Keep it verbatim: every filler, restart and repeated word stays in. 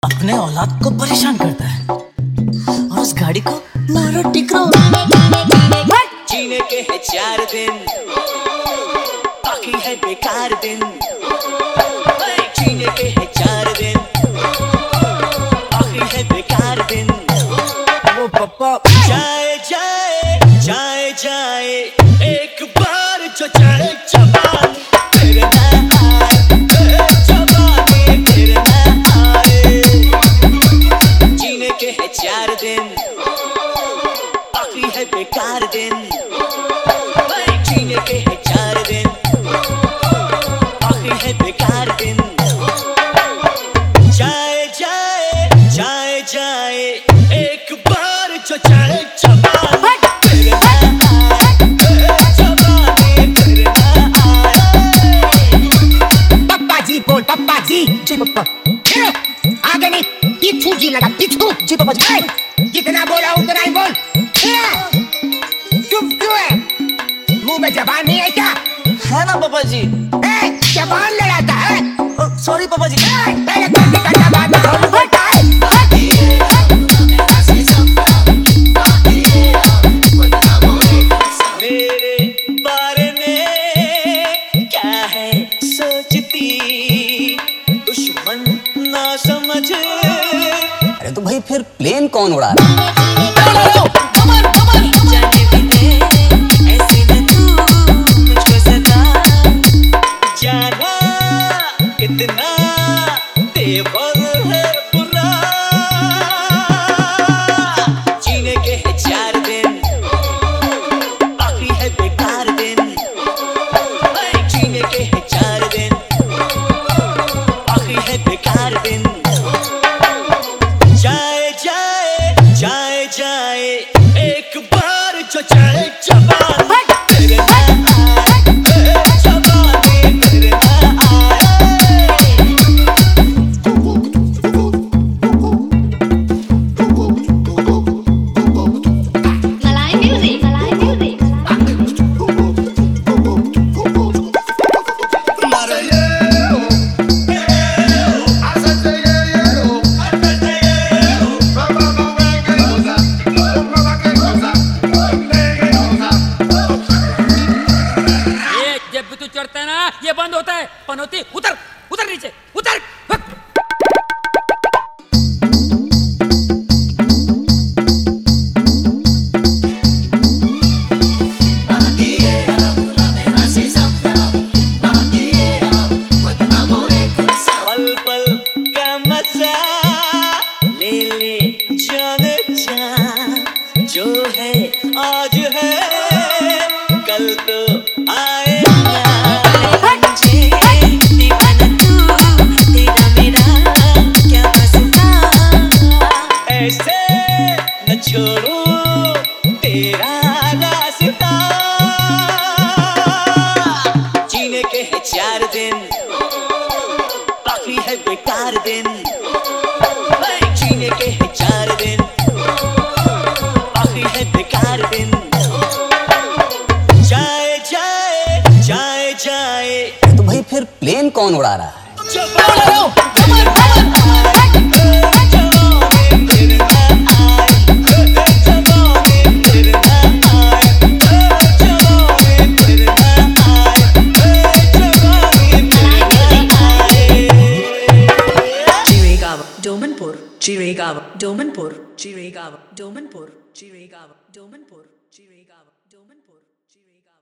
अपने औलाद को परेशान करता है और उस गाड़ी को मारो टिकरो। जीने के है चार दिन, बाकी है बेकार दिन। जीने के है चार दिन, बाकी है बेकार दिन। वो पप्पा जाए जाए जाए जाए एक बार जो जाए जवान फिर ना आए, जवानी फिर ना आए। जीने के है चार दिन, बाकी है बेकार दिन। जीने के है चार दिन, बाकी है बेकार दिन। जाए जाए जाए जाए एक बार जो जाए जवान फिर ना आए, जवानी फिर ना आए। पप्पा जी बोल, पप्पा जी। जी पप्पा। आगे नहीं, पीछू जी लगा, पीछू। जी पप्पा जी। जितना बोला उतना ही बोल। चुप क्यों है? मुंह में जबान नहीं है क्या? है ना पापा जी। ए, जबान लड़ाता है। सॉरी पापा जी। ए, पहले कुर्सी का जबान खोल बोलता है। मेरे बारे में क्या है सोचती, दुश्मन ना समझ। अरे तो भाई फिर प्लेन कौन उड़ा रहा है? जाने भी दे, ऐसे न तू मुझको सता। जाना कितना तेवर है बुरा। जीने के है चार दिन, बाकी है बेकार दिन। जीने के है चार दिन, बाकी है बेकार दिन। जाए जाए जाए जाए एक बार जो जाए जवान फिर ना आए, जवानी फिर ना आए। Malay music, Malay music. ये जब भी तू चढ़ता है ना ये बंद होता है। पनौती उतर उतर नीचे उतर। हक। पल पल का मजा ले ले जान जा। जो है आज है कल तो आएगा। दीवाना तू तेरा मेरा क्या वास्ता। ऐसे न छोड़ो तेरा रास्ता। जीने के है चार दिन, बाकी है बेकार दिन। जीने के है चार दिन, बाकी है बेकार दिन। जाए जाए जाए जाए अरे तो भाई फिर प्लेन कौन उड़ा रहा है? Domanpur, Chiregaon, Domanpur, Chiregaon, Domanpur, Chiregaon, Domanpur, Chiregaon, Domanpur, Chiregaon.